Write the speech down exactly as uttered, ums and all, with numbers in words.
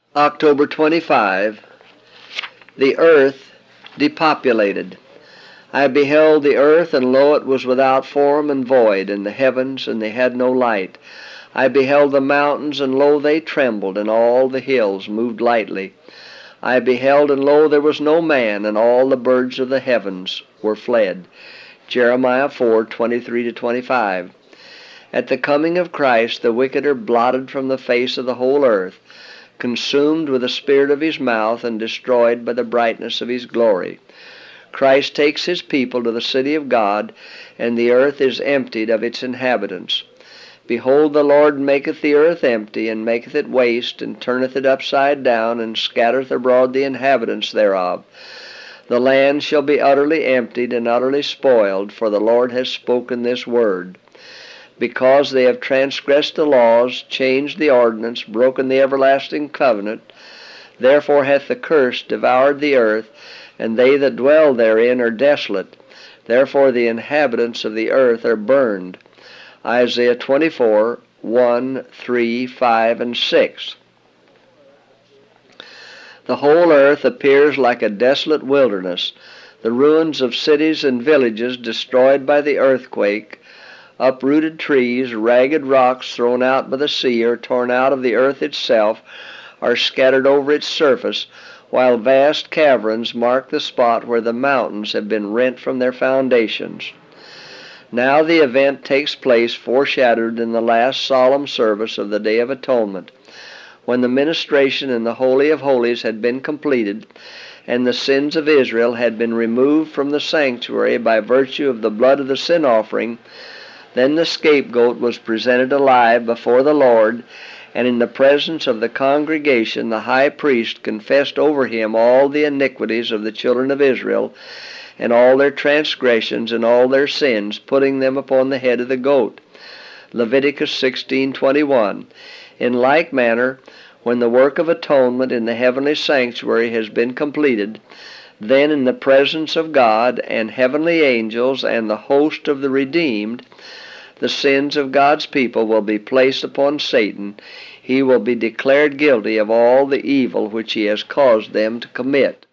October twenty-fifth. The earth depopulated. I beheld the earth, and lo, it was without form and void, and the heavens, and they had no light. I beheld the mountains, and lo, they trembled, and all the hills moved lightly. I beheld, and lo, there was no man, and all the birds of the heavens were fled. Jeremiah four twenty-three to twenty-five. At the coming of Christ, the wicked are blotted from the face of the whole earth, consumed with the spirit of his mouth, and destroyed by the brightness of his glory. Christ takes his people to the city of God, and the earth is emptied of its inhabitants. Behold, the Lord maketh the earth empty, and maketh it waste, and turneth it upside down, and scattereth abroad the inhabitants thereof. The land shall be utterly emptied and utterly spoiled, for the Lord has spoken this word. Because they have transgressed the laws, changed the ordinance, broken the everlasting covenant, therefore hath the curse devoured the earth, and they that dwell therein are desolate. Therefore the inhabitants of the earth are burned. Isaiah twenty-four, one, three, five, and six. The whole earth appears like a desolate wilderness, the ruins of cities and villages destroyed by the earthquake, uprooted trees, ragged rocks thrown out by the sea or torn out of the earth itself are scattered over its surface, while vast caverns mark the spot where the mountains have been rent from their foundations. Now the event takes place foreshadowed in the last solemn service of the Day of Atonement, when the ministration in the Holy of Holies had been completed, and the sins of Israel had been removed from the sanctuary by virtue of the blood of the sin offering. Then the scapegoat was presented alive before the Lord, and in the presence of the congregation the high priest confessed over him all the iniquities of the children of Israel, and all their transgressions and all their sins, putting them upon the head of the goat. Leviticus sixteen twenty-one. In like manner, when the work of atonement in the heavenly sanctuary has been completed, then in the presence of God and heavenly angels and the host of the redeemed, the sins of God's people will be placed upon Satan. He will be declared guilty of all the evil which he has caused them to commit.